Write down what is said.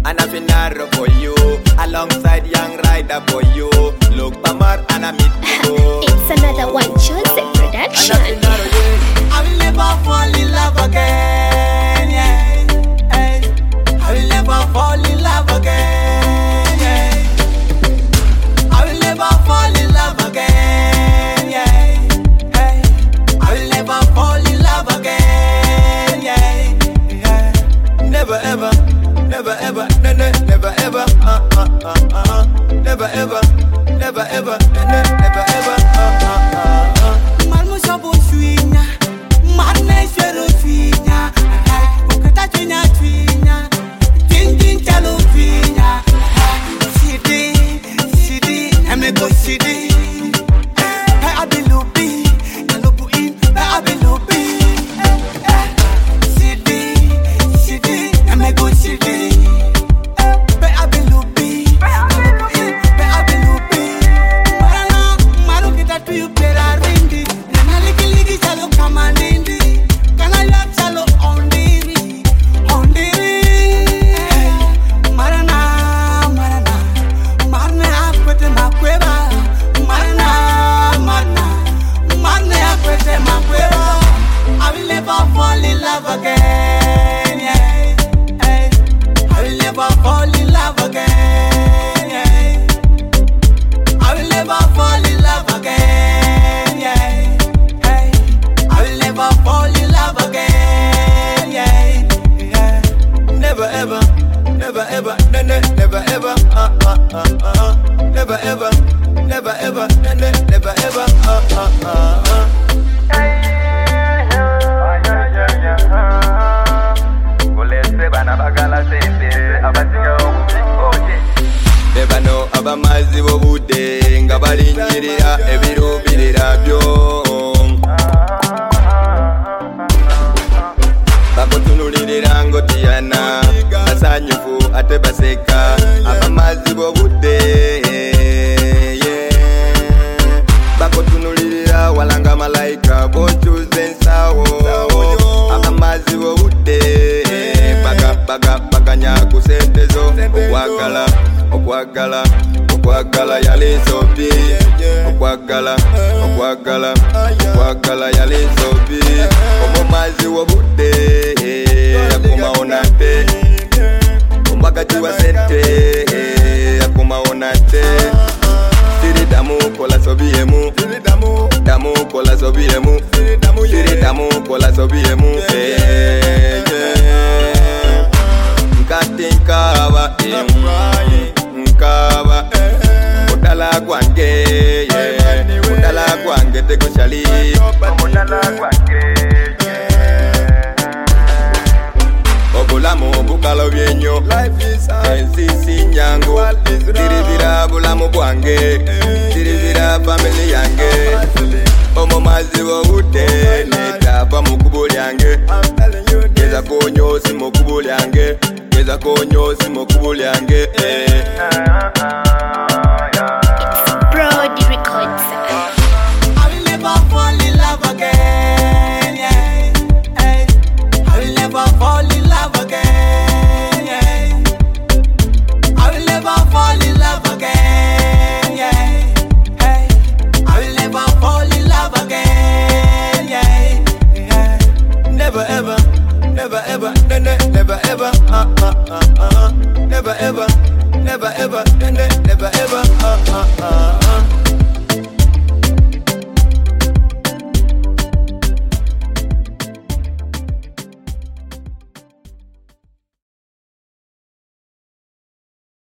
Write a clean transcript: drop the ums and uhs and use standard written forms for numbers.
and a finaro for you. Alongside young rider for you. Look Pamar and a meet you. It's another one Joseph production. I will never fall in love again, yeah. Hey. I will never fall in love again, yeah. I will never fall in love again, yeah. Hey. I will never fall in love again, yeah. Never ever, never ever, never ever, never ever, never ever, never ever, Malmo sabo suinya, marne shero suinya, ukata chunya chuinya, ting chalo chuinya, sidi, eme go sidi, pe abelubi, alobu in, pe abelubi, sidi, eme go sidi, pe abelubi, alobu in, pe abelubi, maro kita tuyu pera rindi, nana ligi chalo kamanindi, kana love chalo ondiri, marana, marne akwete makweba, marne akwete makweba. I will never fall in love again, yeah. Hey. I will never fall in love again, yeah. I will never fall in love again, yeah. Hey. I will never fall in love again, yeah. Never ever, never ever, never ever, never ever, never ever, never ever, Never know abamazi bobude nga balinyirira ebirubirira byo bakutunulirira ngotiyana basanyufu ate baseka abamazi bobude bakutunulirira walanga malaika bochuze nsawo abamazi bobude baganya kusentezo okwagala yalisobi okwagala yalisobi omumazi wobude akumaonate ombagaji wa sente akumaonate siridamu kola sobiemu damu kola sobiemu siridamu kola sobiemu nkaba udala kwange tekoshali obulamu bukalo byenyo ensisi nyangu tiribira bulamu bwange tiribira family yange omumazi wobude netava mukubo lyange geza konyosi mukubo lyange geza konyosi mukubo lyange